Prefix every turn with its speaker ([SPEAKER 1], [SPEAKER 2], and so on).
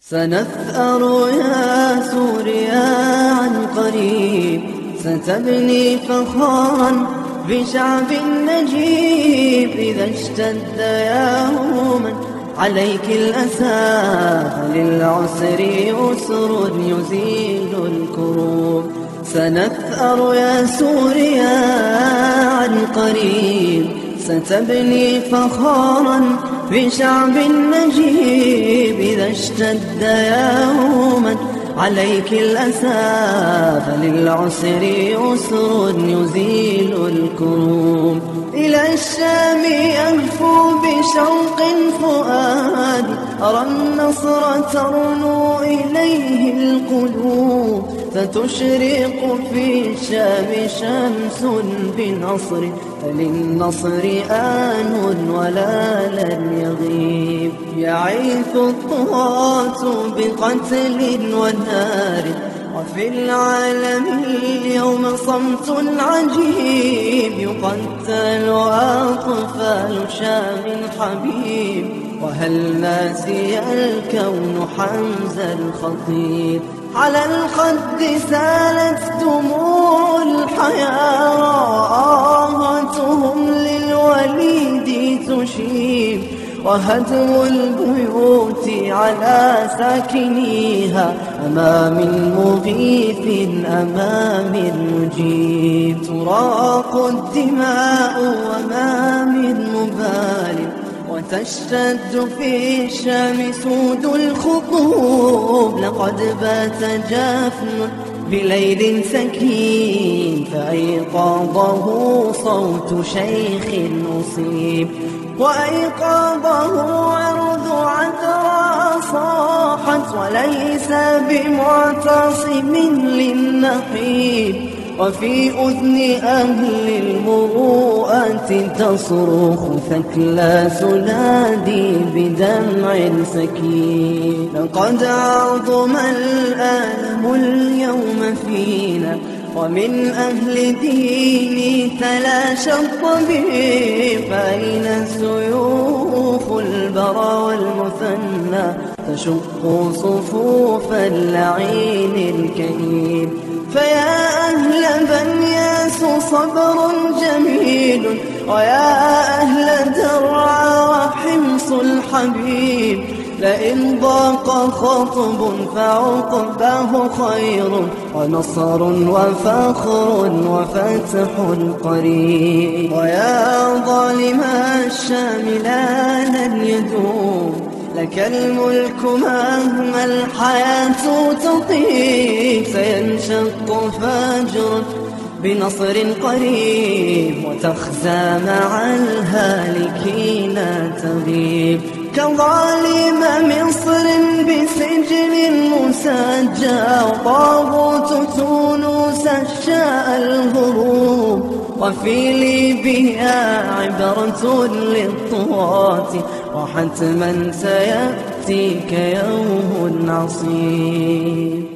[SPEAKER 1] سنثأر يا سوريا عن قريب، ستبني فخرا بشعب نجيب. إذا اشتد يوما عليك الأسى، فللعسر يسر يزيل الكروب. سنثأر يا سوريا عن قريب، ستبني فخرا بشعب نجيب. إذا اشتد يوما عليك الأسى، فللعسر يسر يزيل الكروب. إلى الشام يهفو بشوق فؤادي، أرى النصر ترنو إليه القلوب. فتشرق في الشام شمس بنصر، فللنصر آن ولا لن يغيب. يعيث الطغاة بقتل ونار، وفي العالم اليوم صمت عجيب. يقتل أطفال شام حبيب، وهل ناسي الكون حمزة الخطيب. على الخد سالت دموع الحياة، آهاتهم للوليد تشيب. وهدم البيوت على ساكنيها، أما من مغيث أما من مجيب. تراق الدماء وما من مبال، وتشتد في الشام سود الخطوب. لقد بات جفن بليل سكين، فأيقاظه صوت شيخ أصيب. وأيقاظه عرض عذراء صاحت، وليس بمعتصم للنحيب. وفي أذن أهل المروءة تصرخ ثكلى سنادي بدمع سكين. لقد عظم الألم اليوم فينا، ومن أهل ديني تلاشى الطبيب. فأين السيوف البرى والمثنى، تشق صفوف اللعين الكئيب. فيا أهل بنياس صبر جميل، ويا أهل درعا وحمص الحبيب. لئن ضاق خطب فعقباه خير، ونصر وفخر وفتح قريب. ويا ظالم الشام لا لن يدوم، لك الملك مهما الحياة تطيب. سينشق فجر بنصر قريب، وتخزى مع الهالكين تغيب. كظالم مصر بسجن مسجى، وطاغوت تونس شاء الهروب. وفي ليبيا عبرة للطغاة، وحتما سيأتيك يوم عصيب.